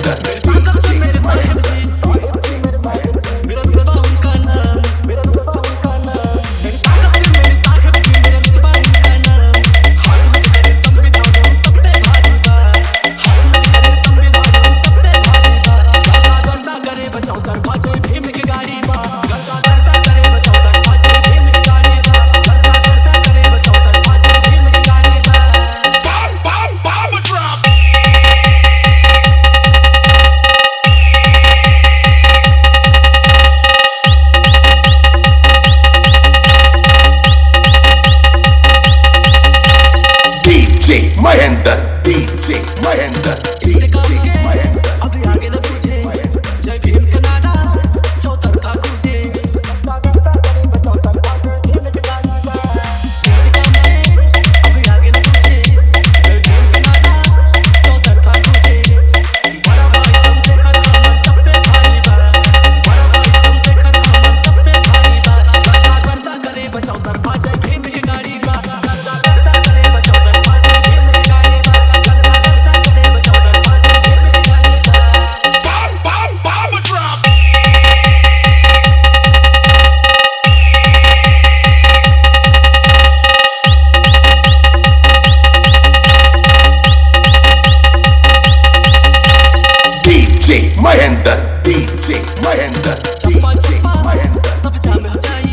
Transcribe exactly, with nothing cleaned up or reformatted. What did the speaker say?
Mahendra Mahendra DJ Mahendra DJ Mahendra अभी आगे न पूछे जय भीम के नारा चौतरफा गूंजे अभी आगे न पूछे जय भीम के नारा चौतरफा गूंजे बड़ा भाई चंद्रशेखर हमर सब पे भारी बा बड़ा भाई चंद्रशेखर हमर सब पे भारी बा गर्दा गर्दा करे बचाओ तरफा जय भीम की गाड़ी बा गर्दा गर्दा करे बचाओ तरफा जय भीम की गाड़ी बा गर्दा गर्दा करे बचाओ तरफा जय भीम की गाड़ी बा bomb bomb bomb drop DJ Mahendra DJ Mahendra चप्पा चप्पा सब जाम हो जाई